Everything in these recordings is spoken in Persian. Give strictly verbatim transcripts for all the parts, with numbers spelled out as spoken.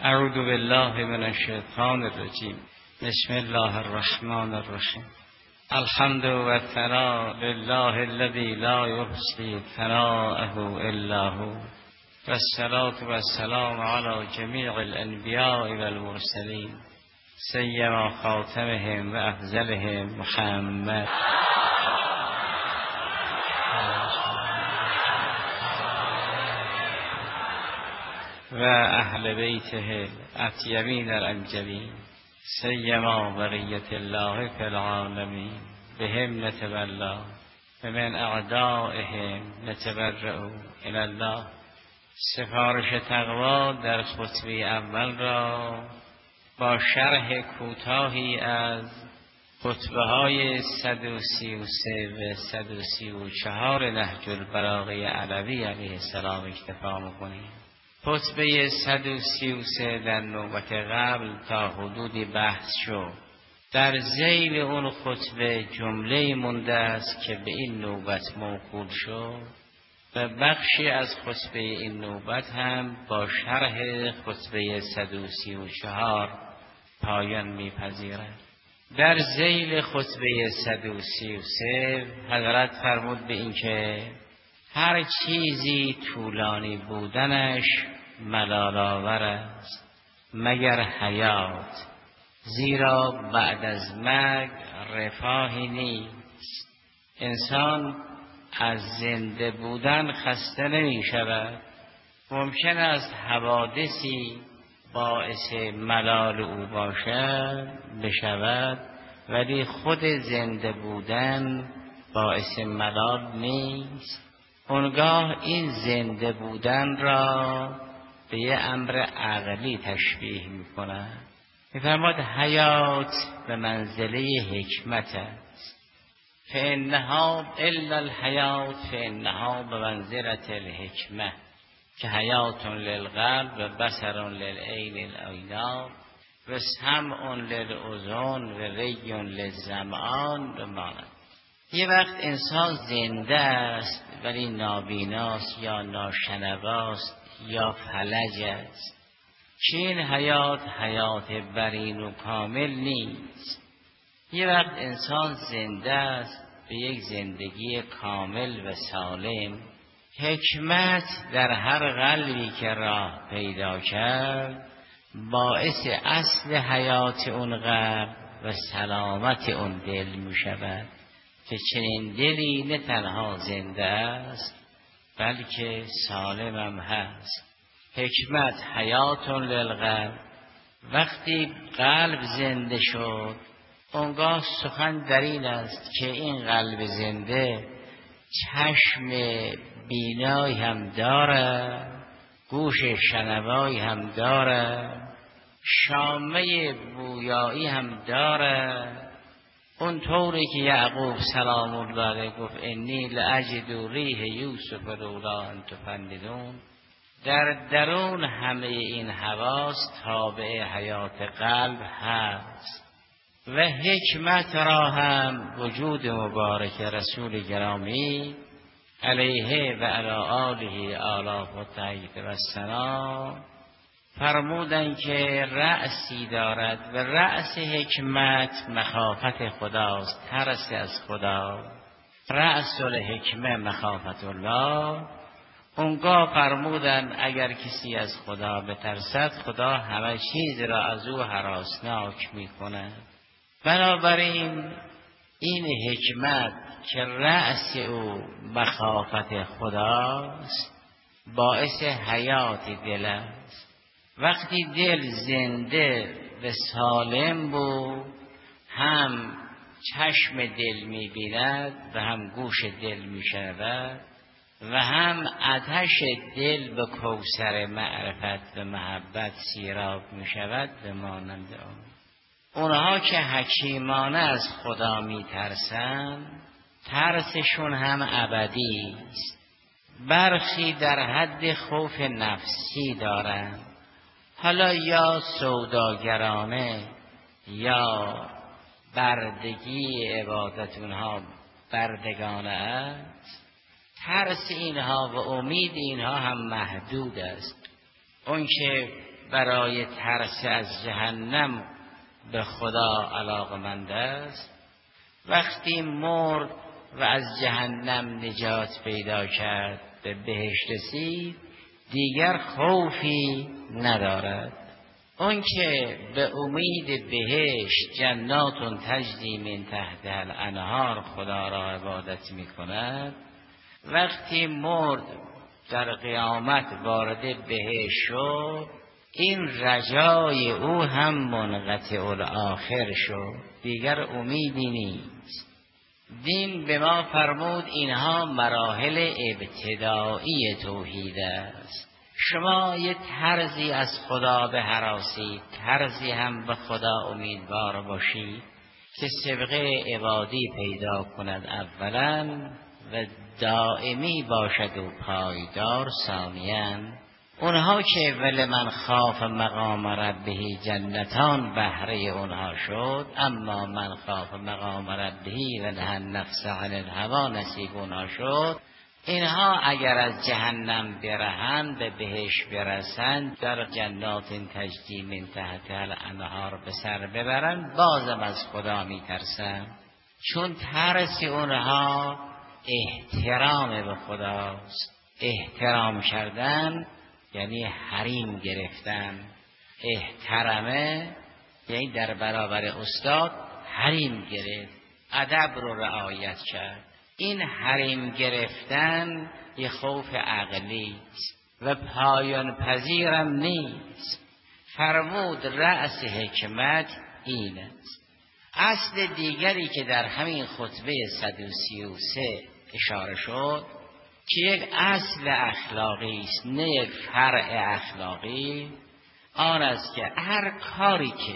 اعوذ بالله من الشیطان الرجیم. بسم الله الرحمن الرحیم. الحمد و ثنا لله الذی لا یحصی ثناءه الا هو، والصلاة والسلام علی جمیع الانبیاء والمرسلین، سیما خاتمهم و افضلهم محمد و اهل بیته اطیبین الانجبین، سیما بقیت الله فی العالمین، بهم نتولا و من اعدائهم نتبرأ الی الله. سفارش تقوا در خطبه اول را با شرح کوتاهی از خطبه های صد و سی و سه و صد و سی و چهار نهج البلاغه علوی علیه السلام اکتفا می‌کنیم. خطبه صد و سی و سه در نوبت قبل تا حدودی بحث شد. در ذیل اون خطبه جمله مونده است که به این نوبت موکول شد و بخشی از خطبه این نوبت هم با شرح خطبه صد و سی و چهار پایان میپذیرد. در ذیل خطبه صد و سی و سه حضرت فرمود به این که هر چیزی طولانی بودنش ملال آور است مگر حیات، زیرا بعد از مرگ رفاهی نیست. انسان از زنده بودن خسته نمی شود. ممکن است حوادثی باعث ملال او باشد بشود، ولی خود زنده بودن باعث ملال نیست. اونگاه این زنده بودن را به یه امر عقلی تشبیه می‌کند. می‌فرماید حیات به منزله حکمت است. فإنها الا الحیات فإنها به منزله الحکمه، که حیات للقلب و بصر للعین العینات و سمع للاذن و ری للظمآن بماند. یه وقت انسان زنده است ولی نابیناست یا ناشنواست یا فلج است. که این حیات حیات برین و کامل نیست. یه وقت انسان زنده است به یک زندگی کامل و سالم. حکمت در هر قلبی که راه پیدا کرد باعث اصل حیات اون قلب و سلامت اون دل می شود که چنین دلی نه تنها زنده است بلکه سالم هم هست. حکمت حیات للقلب. وقتی قلب زنده شد اونگاه سخن در این است که این قلب زنده چشم بینایی هم داره، گوش شنوایی هم داره، شامه بویایی هم داره. اون طوری که یعقوب سلام الله علیه گفت انی لاجد ریح یوسف لولا ان تفندون، در درون همه این حواس تابع حیات قلب هست. و حکمت را هم وجود مبارک رسول گرامی علیه و علی آله آلاف و طیب و سلام فرمودن که رأسی دارد و رأس حکمت مخافت خداست، ترس از خدا. رأس الحکمه مخافت الله. اونگاه فرمودن اگر کسی از خدا بترسد خدا همه چیز را از او هراسناک میکنه. بنابراین این حکمت که رأس او مخافت خداست باعث حیات دل است. وقتی دل زنده و سالم بود هم چشم دل می‌بیند و هم گوش دل می‌شنود و هم آتش دل به کوثر معرفت و محبت سیراب می‌شود به مانند آن. اونها که حکیمانه از خدا می‌ترسند ترسشون هم ابدی است. برخی در حد خوف نفسی دارند، حالا یا سوداگرانه یا بردگی عبادت اونها بردگانه است. ترس اینها و امید اینها هم محدود است. اون که برای ترس از جهنم به خدا علاقمند است، وقتی مرد و از جهنم نجات پیدا کرد به بهشت رسید دیگر خوفی ندارد. اون که به امید بهشت جنات تجری من تحتها الانهار خدا را عبادت می کند، وقتی مرد در قیامت وارد بهشت شد این رجای او هم منقطع الاخر شد، دیگر امیدی نیست. دین به ما فرمود اینها مراحل ابتدایی توحید است. شما یه طرزی از خدا بهراسید، طرزی هم به خدا امیدوار باشید که سبقه عبادی پیدا کند اولا و دائمی باشد و پایدار ثانیاً. اونها که ولمن خاف مقام ربه جنتان بهره اونها شد، اما من خاف مقام ربه و نهی النفس عن الهوی نصیب اونها شد. اینها اگر از جهنم برهند به بهشت برسند در جنات تجری من تحتها الانهار به سر ببرند بازم از خدا میترسند، چون ترس اونها احترام به خداست. احترام کردن یعنی حریم گرفتن، احترامه یعنی در برابر استاد حریم گرفت، ادب رو رعایت کرد. این حریم گرفتن یه خوف عقلی است و پایان پذیرم نیست. فرمود رأس حکمت این است. اصل دیگری که در همین خطبه صد و سی و سه اشاره شد که یک اصل اخلاقی است نه یک فرع اخلاقی، آن است که هر کاری که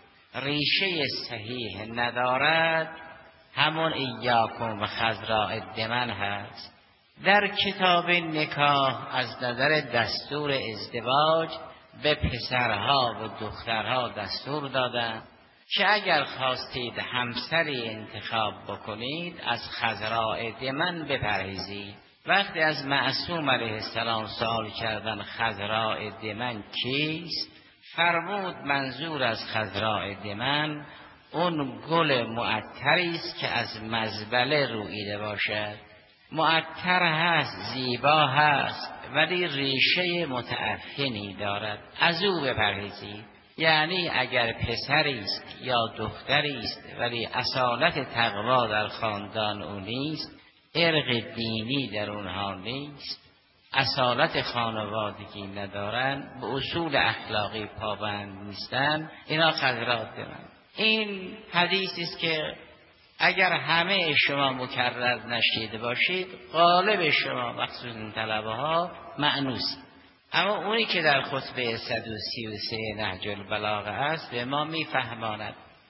ریشه صحیح ندارد همون ایاکم و خضراء الدمن هست. در کتاب نکاح از نظر دستور ازدواج به پسرها و دخترها دستور دادن که اگر خواستید همسری انتخاب بکنید از خضراء دمن بپرهیزید. وقتی از معصوم علیه السلام سوال کردن خضراء دمن کیست، فرمود منظور از خضراء دمن اون گل معطری است که از مزبله رویده باشد. معطر هست، زیبا هست، ولی ریشه متعفنی دارد، از او بپرهیزید. یعنی اگر پسری است یا دختری است ولی اصالت تقوا در خاندان او نیست، ارق دینی در اونها نیست، اصالت خانوادگی ندارن، به اصول اخلاقی پابند نیستن، اینا خضراء دمن. این حدیثی است که اگر همه شما مکرر نشیده باشید غالب شما مخصوصا طلبه ها مأنوس، اما اونی که در خطبه صد و سی و سه نهج البلاغه است به ما میفهماند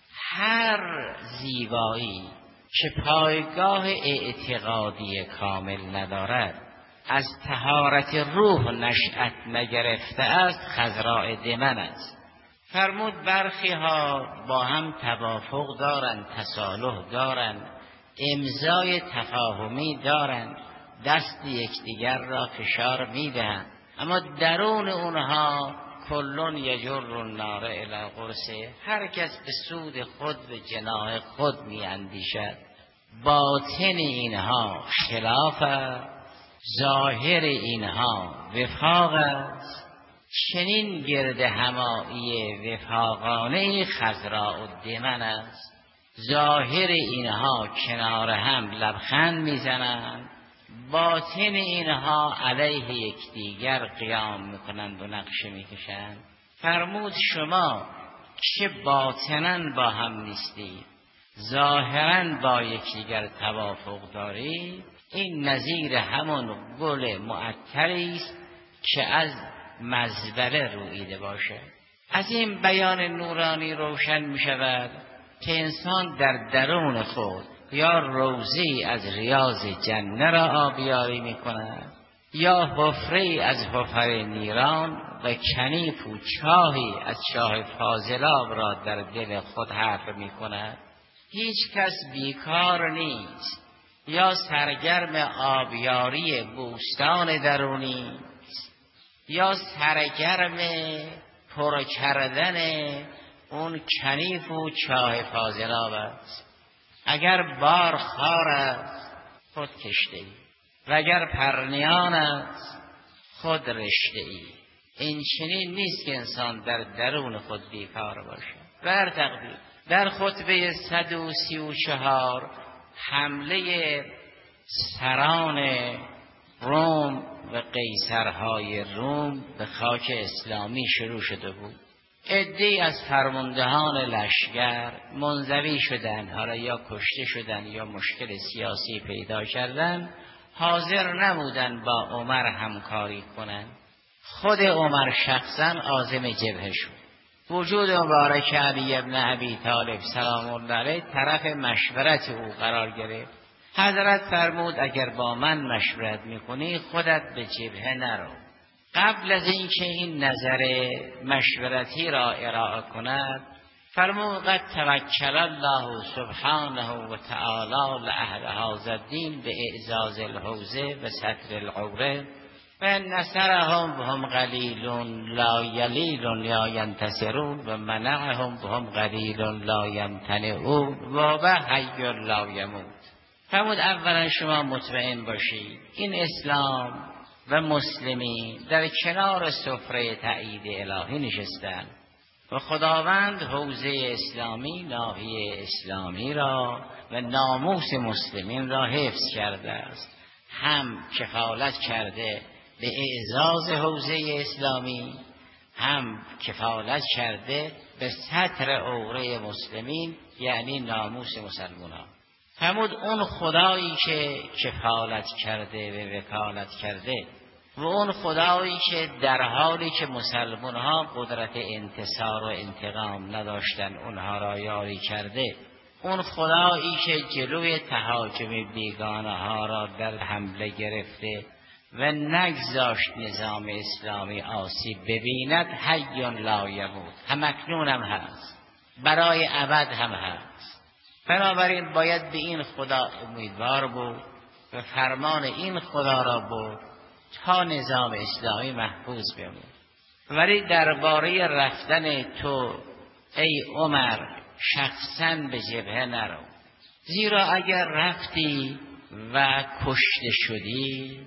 هر زیبایی که پایگاه اعتقادی کامل ندارد، از طهارت روح نشأت نگرفته است، خضراء دمن است. فرمود برخی ها با هم توافق دارند، تصالح دارند، امضای تفاهمی دارند، دست یکدیگر را فشار میدهند، اما درون اونها کلون یجر النار الی قرصه، هر کس به سود خود و جناح خود میاندیشد. باطن اینها خلاف است، ظاهر اینها وفاق است. چنین گرد همایی وفاقانه خضراء الدمن است. ظاهر اینها کنار هم لبخند میزنند، باطن اینها علیه یکدیگر قیام میکنند و نقشه میکشند. فرمود شما که باطناً با هم نیستید، ظاهراً با یکدیگر توافق دارید، این نظیر همون گل معطری است که از مزبله رویده باشه. از این بیان نورانی روشن می شود که انسان در درون خود یا روضی از ریاض جنه را آبیاری می کند یا حفره از حفر نیران و کنیف و چاهی از چاه فاضلاب را در دل خود حفر می کند. هیچ کس بیکار نیست یا سرگرم آبیاری بوستان درونی یا سرگرم پر کردن اون کنیف و چاه فاضلاب است. اگر بار خار است خود کشته ای و اگر پرنیان است خود رشته ای. این چنین نیست که انسان در درون خود بیکار باشد. بر تقدیر در خطبه صد و سی و چهار حمله سران روم و قیصرهای روم به خاک اسلامی شروع شده بود. عده‌ای از فرماندهان لشکر منزوی شدند، حالا یا کشته شدند یا مشکل سیاسی پیدا کردند، حاضر نبودند با عمر همکاری کنند. خود عمر شخصا عازم جبهه شد. وجود مبارک علی ابن ابی طالب سلام الله علیه طرف مشورت او قرار گرفت. حضرت فرمود اگر با من مشورت میکنی خودت به جبهه نرو. قبل از اینکه این نظر مشورتی را ارائه کند فرمود قد توکل الله سبحانه و تعالی لأهل هذا الدین به اعزاز الحوزه و ستر العوره و نصرهم بهم قلیل لا یلیل لا ینتصرون و منعهم بهم قلیل لا یمتنعون و به حی لا یموت. فرمود اولا شما مطمئن باشید این اسلام و مسلمین در کنار سفره تأیید الهی نشستند و خداوند حوزه اسلامی، ناحیه اسلامی را و ناموس مسلمین را حفظ کرده است. هم کفالت کرده به اعزاز حوزه اسلامی، هم کفالت کرده به ستر عوره مسلمین، یعنی ناموس مسلمانان. فرمود اون خدایی که کفالت کرده و وکالت کرده و اون خدایی که در حالی که مسلمان ها قدرت انتصار و انتقام نداشتن اونها را یاری کرده، اون خدایی که جلوی تهاجم بیگانه ها را در حمله گرفته و نگذاشت نظام اسلامی آسیب ببیند، حی لا یموت، همکنون هم هست، برای ابد هم هست. بنابراین باید به این خدا امیدوار بود و فرمان این خدا را بود تا نظام اسلامی محفوظ بماند. ولی درباره رفتن تو ای عمر شخصا به جبهه نرو، زیرا اگر رفتی و کشته شدی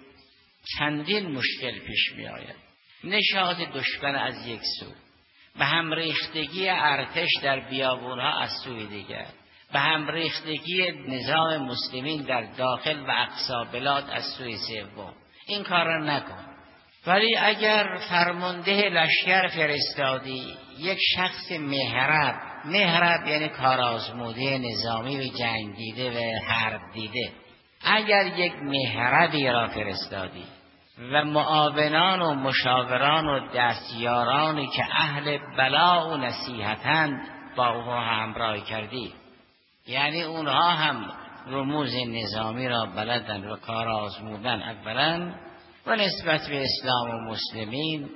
چندین مشکل پیش می آید. نشاط دشمن از یک سو، به هم ریختگی ارتش در بیابونها از سوی دیگر، به هم ریختگی نظام مسلمین در داخل و اقصا بلاد از سوی سوم. این کار را نکن. ولی اگر فرمانده لشکر فرستادی یک شخص مهرب، مهرب یعنی کارآزموده نظامی و جنگ دیده و حرب دیده، اگر یک مهربی را فرستادی و معاونان و مشاوران و دستیارانی که اهل بلا و نصیحتند با او همراهی کردی، یعنی اونها هم رموز نظامی را بلدن و کار آزمودن اولا و نسبت به اسلام و مسلمین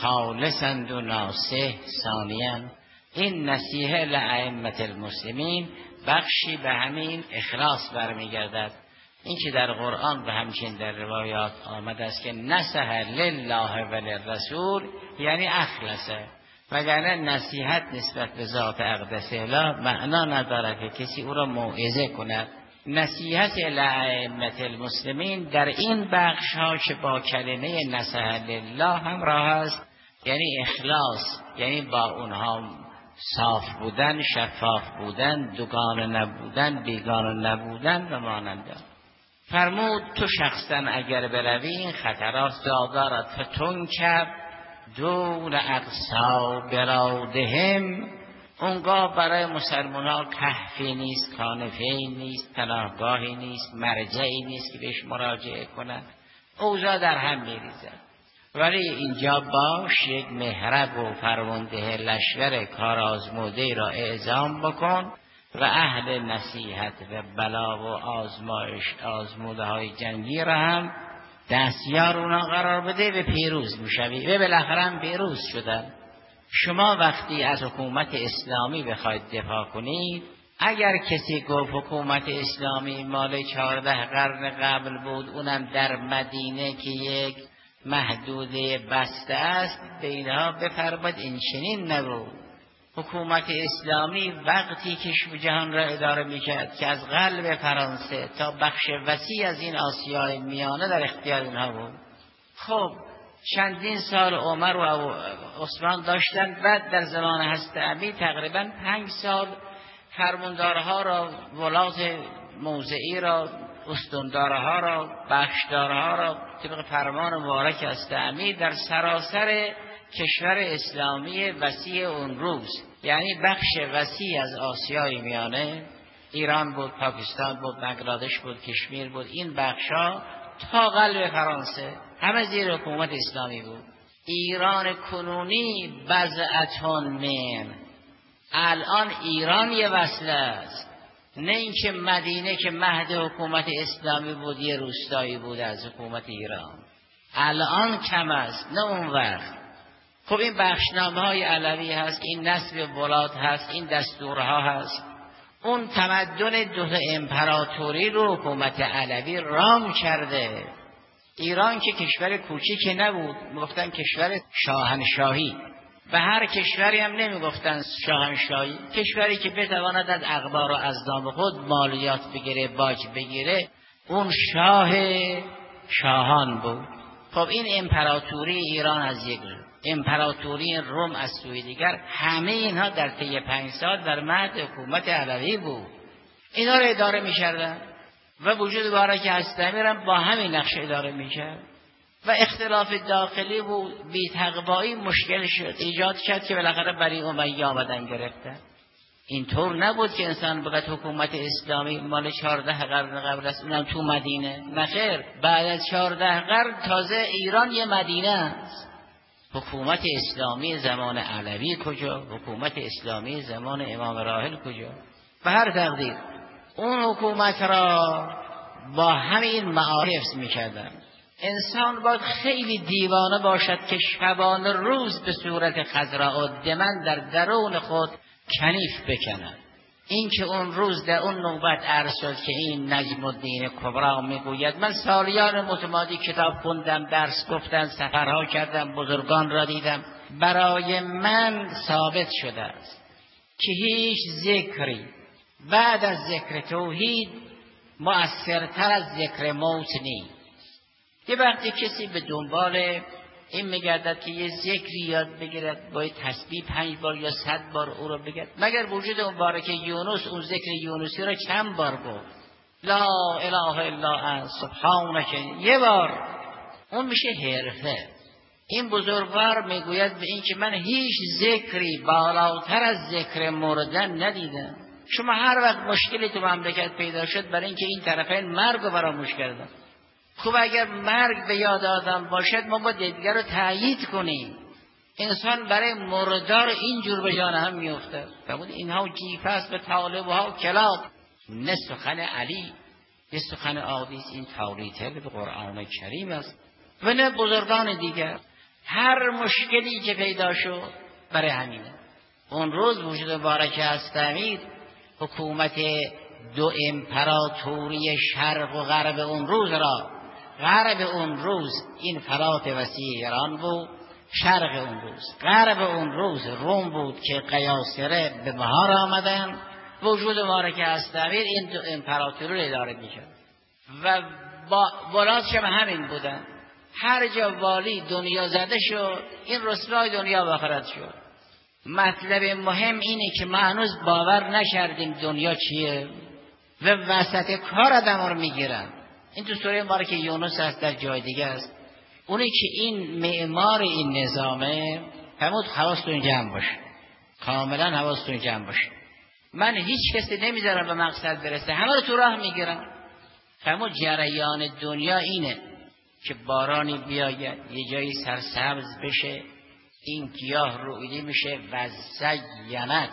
خالصند و ناصح ثانیا، این نصیحه لائمه المسلمین بخشی به همین اخلاص برمیگردد. این که در قرآن و همچنین در روایات آمده است که نصح لله و للرسول یعنی اخلصه، وگرنه نصیحت نسبت به ذات اقدس اله معنا ندارد که کسی او را موعظه کند. نصیحت لائمه المسلمین در این بخش ها که با کلمه نصح لله همراه است، یعنی اخلاص، یعنی با اونها صاف بودن، شفاف بودن، دوگانه نبودن، بیگانه نبودن و ماننده. فرمود تو شخصا اگر بروی این خطرات دارد فتون کب دون اقصا برادهم، اونگاه برای مسلمان ها کهفی نیست، کانفی نیست، پناهگاهی نیست، مرجعی نیست که بهش مراجعه کنند. اوضاع در هم میریزد. ولی اینجا باش، یک محرب و فرمانده لشکر کارآزموده را اعزام بکن و اهل نصیحت و بلا و آزمایش آزموده های جنگی را هم دستیار اونا قرار بده و پیروز میشوی و بالاخره هم پیروز شدن. شما وقتی از حکومت اسلامی بخواید دفاع کنید، اگر کسی گفت حکومت اسلامی مال چهارده قرن قبل بود، اونم در مدینه که یک محدوده بسته است به اینها بفرماد این چنین نبود. حکومت اسلامی وقتی که جهان را اداره میکرد که از قلب فرانسه تا بخش وسیع از این آسیای میانه در اختیار اینها بود. خب چندین سال عمر و عثمان داشتن، بعد در زمان حضرت علی تقریبا پنج سال فرماندارها را، ولات موضعی را، استاندارها را، بخشدارها را طبق فرمان مبارک حضرت امیر در سراسر کشور اسلامی وسیع اون روز، یعنی بخش وسیع از آسیای میانه، ایران بود، پاکستان بود، بنگلادش بود، کشمیر بود، این بخشا تا قلب فرانسه همه زیر حکومت اسلامی بود. ایران کنونی بضعتون من، الان ایران یه وصله است، نه اینکه مدینه که مهد حکومت اسلامی بود یه روستایی بود از حکومت ایران، الان کم است نه اون وقت. خب این بخشنامه های علوی هست، این نسب ولات هست، این دستورها هست. اون تمدن دو امپراتوری رو حکومت علوی رام کرده. ایران که کشور کوچیکی نبود، میگفتن کشور شاهنشاهی، به هر کشوری هم نمیگفتن شاهنشاهی، کشوری که بتواند از اقبار و ازنام خود مالیات بگیره، باج بگیره، اون شاه شاهان بود. خب این امپراتوری ایران از یک رو، امپراتوری روم از سوی دیگر، همه اینها در طی پنج سال در مهد حکومت علوی بود. اینا رو اداره می‌کردن و وجود بارک حضرت امیرم با همین نقش اداره می‌کرد و اختلاف داخلی بود، بی‌تقوایی مشکل شد، ایجاد کرد که بالاخره بری امیه آمدن گرفتن. اینطور نبود که انسان بگه حکومت اسلامی مال چهارده قرن قبل است، اونم تو مدینه. نخیر، بعد از چهارده قرن تازه ایران یه مدینه است. حکومت اسلامی زمان علوی کجا؟ حکومت اسلامی زمان امام راحل کجا؟ به هر تقدیر اون حکومت را با همین معارف میکردن. انسان باید خیلی دیوانه باشد که شبانه روز به صورت خضراء و دمن در درون خود کنیف بکند. این که اون روز در اون نوبت عرض شد که این نجم الدین کبرا میگوید من سالیان متمادی کتاب خوندم، درس گفتم، سفرها کردم، بزرگان را دیدم، برای من ثابت شده است که هیچ ذکری بعد از ذکر توحید مؤثرتر از ذکر موت نیست. یه وقتی کسی به دنبال این میگردد که یه ذکری یاد بگیرد، باید تسبیح پنج بار یا صد بار او رو بگرد، مگر وجود اون بارک یونس اون ذکر یونسی رو چند بار گفت؟ لا اله الا انت سبحانک، یه بار. اون میشه حرفه. این بزرگوار میگوید به این که من هیچ ذکری بالاتر از ذکر مردن ندیدم. شما هر وقت مشکلی تو مملکت پیدا شد برای اینکه این طرفین مرگ رو فراموش کردن. خب اگر مرگ به یاد آدم باشد ما با دیگر رو تأیید کنیم. انسان برای مردار اینجور به جان هم میفته. فرمود اینها جیفه است به طالبها کلاب. نه سخن علی، نه سخن عادی است، این توریته به قرآن کریم است و نه بزرگان دیگر. هر مشکلی که پیدا شد برای همینه. اون روز وجود مبارک حضرت امیر حکومت دو امپراتوری شرق و غرب اون روز را، غرب اون روز این فرات وسیع ایران بود، شرق اون روز، غرب اون روز روم بود که قیاصره به بهار آمدن. وجود مبارک حضرت امیر این دو امپراتوری را اداره می‌کرد و با ولاتش هم همین بودن. هر جا والی دنیا زده شد این رسوای دنیا و آخرت شد. مطلب مهم اینه که ما هنوز باور نکردیم دنیا چیه و وسط کار آدم رو میگیرن. این تو سوره مبارک یونس هست، در جای دیگه است. اونی که این معمار این نظامه فرمود حواستون جمع باشه، کاملا حواستون جمع باشه. من هیچ کسی نمیذارم به مقصد برسه، همه رو تو راه میگیرم. فرمود جریان دنیا اینه که بارانی بیاید یه جایی سرسبز بشه، این گیاه رویدی میشه و زینت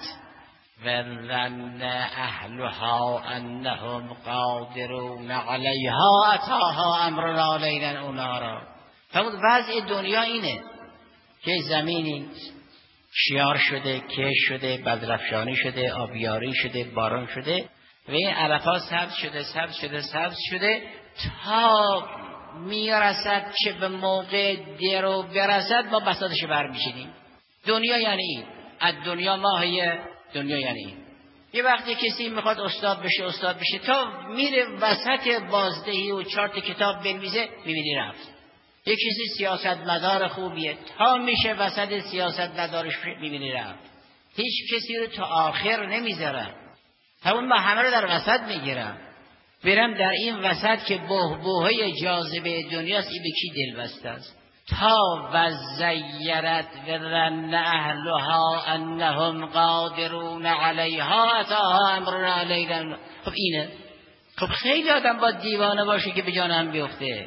و ظن اهلها انهم قادرون علیها اتاها امرنا لیلا اونارا. فرمود وضع دنیا اینه که زمینی شیار شده، کش شده، بدرفشانی شده، آبیاری شده، باران شده و این علفا سبز شده سبز شده سبز شده تا میرسد که به موقع درو برسد ما بساطش برمیشینیم. دنیا یعنی این، از دنیا ماهیه، دنیا یعنی این. یه وقتی کسی میخواد استاد بشه استاد بشه تا میره وسط بازدهی و چارت کتاب بنویسه میبینی رفت. یک کسی سیاستمدار خوبیه تا میشه وسط سیاستمدارش میبینی رفت. هیچ کسی رو تا آخر نمیذارن، همون ما همه رو در وسط میگیرم. برم در این وسط که بهبوهای جاذبه دنیاست، این به کی دل بسته است؟ تا و زیرت و ظن اهلها انهم قادرون علیها اتاها امرنا لیلا. خب اینه. خب خیلی آدم با دیوانه باشه که به جان هم بیفته.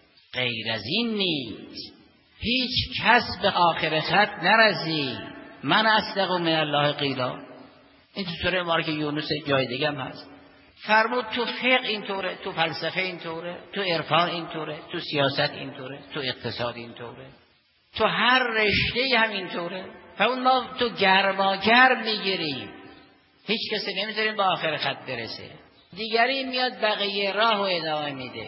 غیر از این نیست. هیچ کس به آخر خط نرسی. من اصدق من الله قیلا. این تو سوره مبارکه یونس جای دیگه هم هست. فرمود تو فقه اینطوره، تو فلسفه اینطوره، تو عرفان اینطوره، تو سیاست اینطوره، تو اقتصاد اینطوره، تو هر رشته هم اینطوره. اون ما تو گرماگرم میگیریم، هیچ کسی نمیذاریم با آخر خط برسه. دیگری میاد بقیه راه و ادامه میده.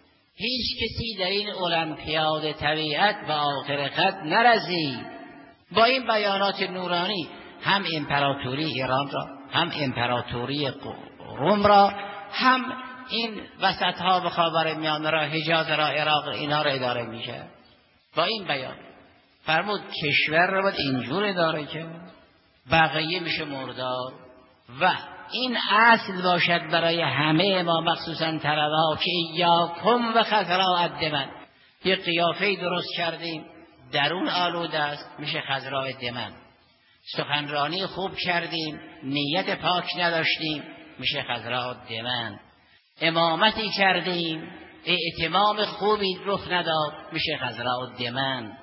هیچ کسی در این المپیاد طبیعت با آخر خط نرسی. با این بیانات نورانی هم امپراتوری ایران را، هم امپراتوری روم را، هم این وسط ها به خاور میانه را، حجاز را، عراق، اینا را اداره میشه. با این بیان فرمود کشور را باید اینجور اداره که بقیه میشه مردار. و این اصل باشد برای همه ما، مخصوصا طلبا، که ایاکم و خضراء الدمن. یه قیافه درست کردیم درون آلوده است، میشه خضراء الدمن. سخنرانی خوب کردیم نیت پاک نداشتیم، میشه خضراء الدمن. امامتی کردیم اعتمام خوبی رخ نداد، میشه خضراء الدمن.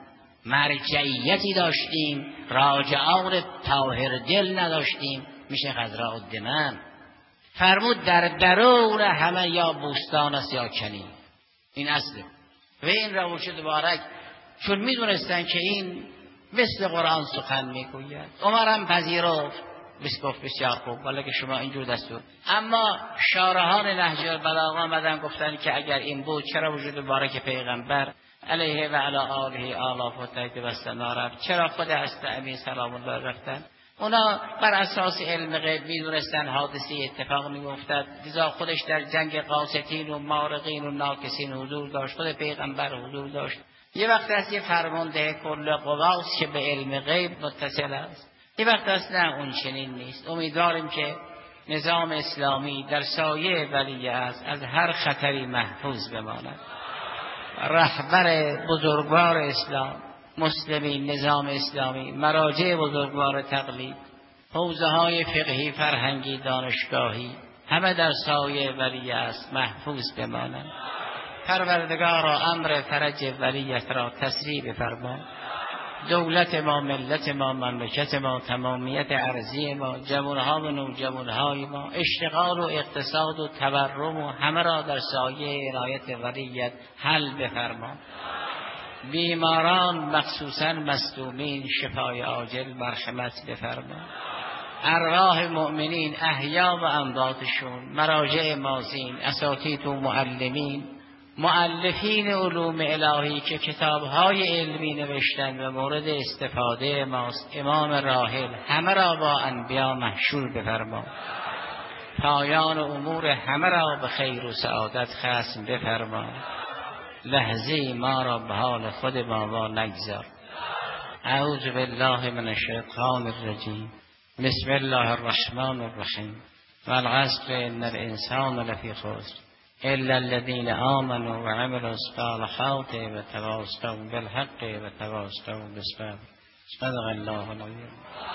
مرجعیتی داشتیم راجعان طاهر دل نداشتیم، میشه خضراء الدمن. فرمود در درون همه یا بوستان است یا کنی. این اصله. و این روش مبارک چون میدونستن که این مثل قرآن سخن میگوید، عمر هم پذیرفت، بس گفت بسیار خوب، ولی که شما اینجور دستور. اما شارحان نهج البلاغه آمدن گفتن که اگر این بود چرا وجود مبارک پیغمبر علیه و علی آله آلاف و تایید و سنا، چرا خود حضرت امین سلام الله رفتن؟ اونا بر اساس علم غیب میدونستن حادثه اتفاق میافتد، لذا خودش در جنگ قاسطین و مارقین و ناکسین حضور داشت، خود پیغمبر حضور داشت. یه وقت است یه فرمانده کل قواست که به علم غیب متصل است، یه وقت است نه اون چنین نیست. امیدواریم که نظام اسلامی در سایه ولی است از هر خطری محفوظ بماند. رهبر بزرگوار اسلام، مسلمین، نظام اسلامی، مراجع بزرگوار تقلید، حوزه های فقهی، فرهنگی، دانشگاهی، همه در سایه ولی است محفوظ بمانند. پروردگارا امر فرج ولیت را تسریع بفرما. دولت ما، ملت ما، مملکت ما، تمامیت ارضی ما، جوانها و نوجوانهای ما، اشتغال و اقتصاد و تورم و همه را در سایه عنایت ولیت حل بفرما. بیماران مخصوصا مصدومین شفای عاجل مرحمت بفرما. ارواح مؤمنین احیا و امواتشون، مراجع مازین، اساتید و معلمین، مؤلفین علوم الهی که کتاب‌های علمی نوشتن و مورد استفاده ماست، امام راحل، همه را با انبیا محشور بفرما. پایان امور همه را به خیر و سعادت ختم بفرما. لحظه ما را به حال خود ما وا نگذار. اعوذ بالله من الشیطان الرجیم. بسم الله الرحمن الرحیم. والعصر ان الانسان لفی خسر الا الذين آمنوا وعملوا الصالحات وتواصوا بالحق وتواصوا بالصبر. صدق الله العظیم.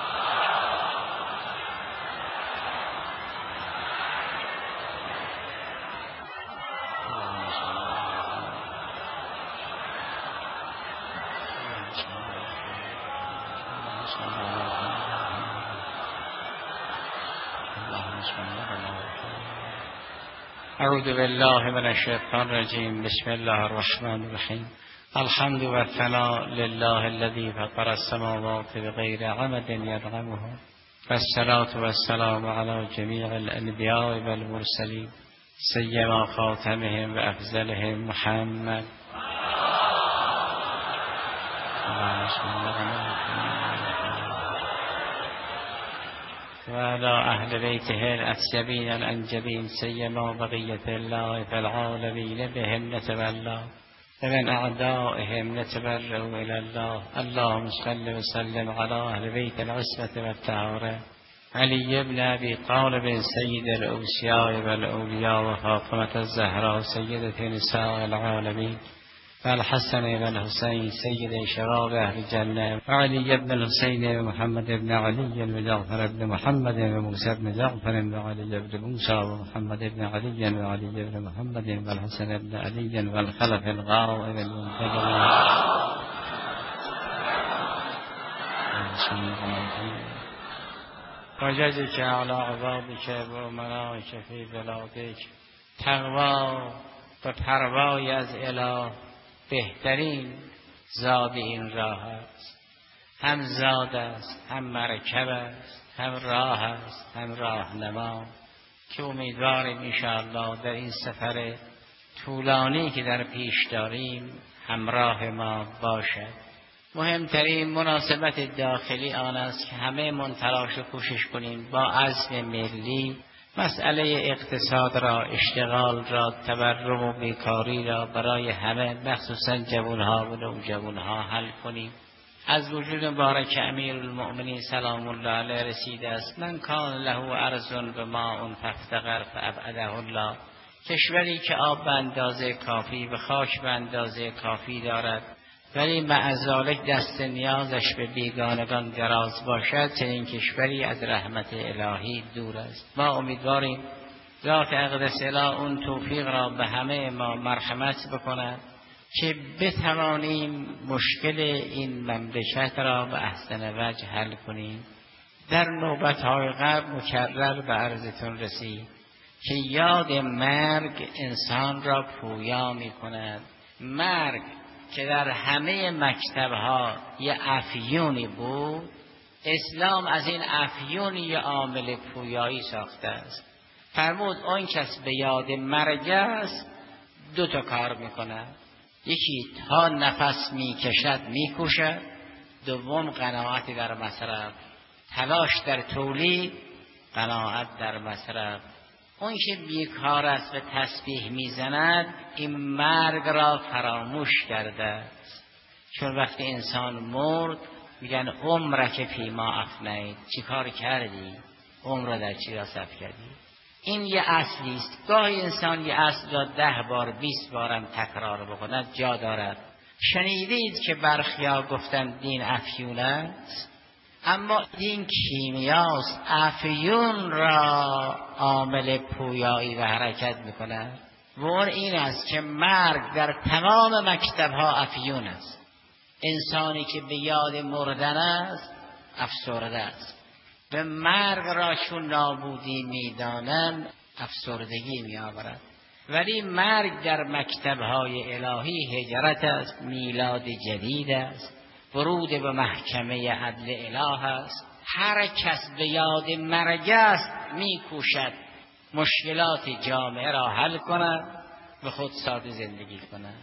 اعوذ بالله من الشیطان الرجیم. بسم الله الرحمن الرحیم. الحمد و الثناء لله الذي فطر السماوات بغیر عمد یدغمها، والصلاة والسلام على جميع الانبیاء والمرسلین سیما خاتمهم و افضلهم محمد و علی اهل بیته الاطیبین الانجبین سیما بقیة الله فی العالمین بهم نتولا ومن اعدائهم نتبرأ الى الله. اللهم صل وسلم على اهل بیت العصمة والطهارة علی ابن ابی طالب سید الاوصیاء والاولیاء و فاطمة الزهراء سیدة نساء العالمین و الحسن و الحسین سید شباب اهل الجنة و علی ابن الحسین و محمد ابن علی و جعفر ابن محمد و موسی ابن جعفر و علی ابن موسی و محمد ابن علی و علی ابن محمد و الحسن ابن علی و الخلف الغائب المنتظر وجدك على عبادك و ملائک فی بلادک. تقوا و پروای از اله بهترین زاد این راه است. هم زاد است، هم مرکب است، هم راه است، هم راهنما که امیدواریم انشاءالله در این سفر طولانی که در پیش داریم همراه ما باشد. مهمترین مناسبت داخلی آن است که همه من تلاش و کوشش کنیم با عزم ملی مسئله اقتصاد را، اشتغال را، تورم و بیکاری را برای همه مخصوصا جوانها و نوجوانها حل کنیم. از وجود مبارک امیرالمؤمنین سلام الله علیه رسیده است: من کان له ارض و ماء فافتقر فابعده الله. کشوری که آب به اندازه کافی و خاک به اندازه کافی دارد ولی معذالک دست نیازش به بیگانگان دراز باشد، چنین کشوری از رحمت الهی دور است. ما امیدواریم ذات اقدس اله اون توفیق را به همه ما مرحمت بکند که بتوانیم مشکل این مملکت را به احسن وجه حل کنیم. در نوبت‌های قبل مکرر به عرضتون رسید که یاد مرگ انسان را پویا می کند. مرگ که در همه مکتبها یه افیونی بود، اسلام از این افیونی یه عامل پویایی ساخته است. فرمود اون کس به یاد مرگ است دو تا کار میکنه: یکی تا نفس میکشد میکوشد، دوم قناعت در مصرف، تلاش در تولید، قناعت در مصرف. اون که بیکار است و تسبیح میزند این مرگ را فراموش کرده است. چون وقتی انسان مرد میگن عمرک فیما افنید، چی کار کردی؟ عمر را در چی را صرف کردی؟ این یه اصلی است. گاهی انسان یه اصل را ده بار بیست بارم تکرار بکند جا دارد. شنیدید که برخیا گفتن دین افیون است، اما دین کیمیاست. افیون را عامل پویایی و حرکت میکند و اون این است که مرگ در تمام مکتبها افیون است. انسانی که به یاد مردن است افسرده است. به مرگ را چون نابودی میدانند افسردگی میآورد. ولی مرگ در مکتبهای الهی هجرت است، میلاد جدید است، ورود به محکمه عدل اله است. هر کس به یاد مرگ است میکوشد مشکلات جامعه را حل کند و خود ساده زندگی کند.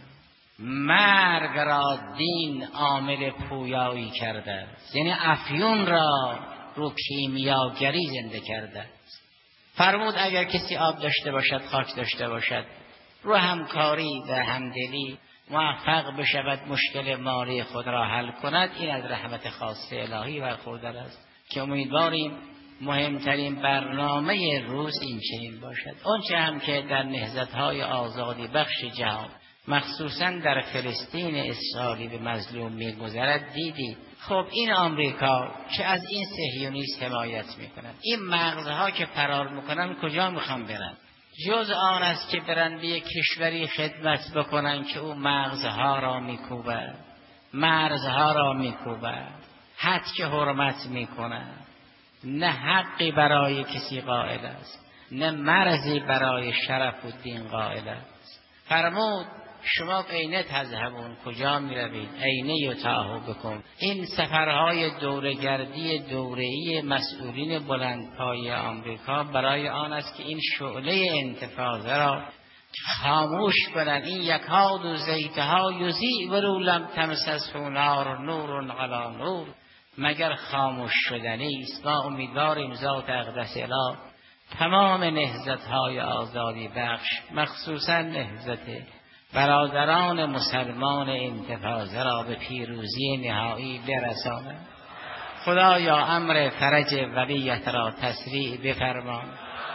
مرگ را دین عامل پویایی کرده است، یعنی افیون را رو کیمیاگری زنده کرده است. فرمود اگر کسی آب داشته باشد، خاک داشته باشد، رو همکاری و همدلی موفق بشود مشکل مالی خود را حل کند، این از رحمت خاص الهی برخوردار است که امیدواریم مهمترین برنامه روز این چنین باشد. آنچه هم که در نهضت‌های آزادی بخش جهان مخصوصا در فلسطین اسرائیلی به مظلوم میگذرد دیدید. خب این آمریکا که از این صهیونیست حمایت میکنند، این مغزها که فرار میکنن کجا میخوان برن؟ جز آن است که برن به یک کشوری خدمت بکنن که او مغزها را میکوبه، مرزها را میکوبه، حد که حرمت میکنه، نه حقی برای کسی قائل است، نه مرزی برای شرف و دین قائل است. فرمود شما اینه تذهبون، کجا می روید؟ اینه یتاهو بکن. این سفرهای دورگردی دوره‌ای مسئولین بلندپایه آمریکا برای آن است که این شعله انتفاضه را خاموش کنند. این یکاد و زیتها یضیء ولو لم تمسسه نار نور علی نور، مگر خاموش شدنی است. ما امیدواریم ذات اقدس اله تمام نهضت‌های آزادی بخش، مخصوصا نهضت برادران مسلمان انتفاضه را به پیروزی نهایی برساند. خدایا امر فرج ولیت را تسریع بفرما.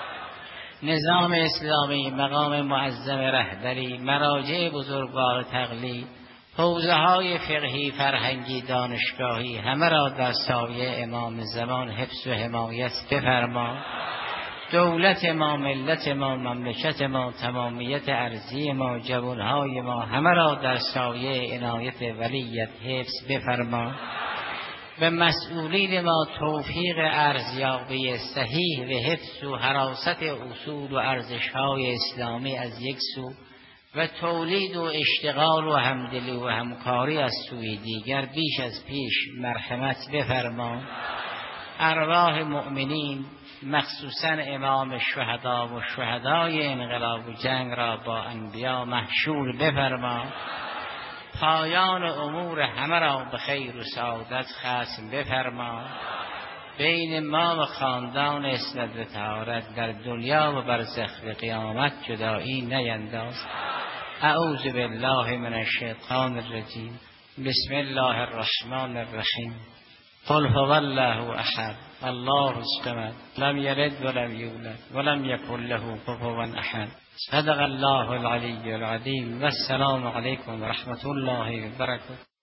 نظام اسلامی، مقام معظم رهبری، مراجع بزرگوار تقلید، حوزه های فقهی، فرهنگی، دانشگاهی، همه را در سایه امام زمان حفظ و حمایت بفرما. دولت ما، ملت ما، مملکت ما، تمامیت ارضی ما، جوانهای ما، همه را در سایه عنایت ولیت حفظ بفرما. به مسئولین ما توفیق ارزیابی صحیح و حفظ و حراست اصول و ارزش‌های اسلامی از یک سو و تولید و اشتغال و همدلی و همکاری از سوی دیگر بیش از پیش مرحمت بفرما. ارواح مؤمنین مخصوصا امام شهدا و شهدای انقلاب و جنگ را با انبیا محشور بفرما. پایان امور همه را به خیر و سعادت ختم بفرما. بین ما و خاندان اسمت و طهارت در دنیا و برزخ و قیامت جدایی نینداز. اعوذ بالله من الشیطان الرجیم. بسم الله الرحمن الرحیم. قل هو الله احد الله الصمد لم یلد ولم یولد ولم یکن له کفوا احد. صدق الله العلی العظیم. و السلام علیکم و رحمت الله و برکاته.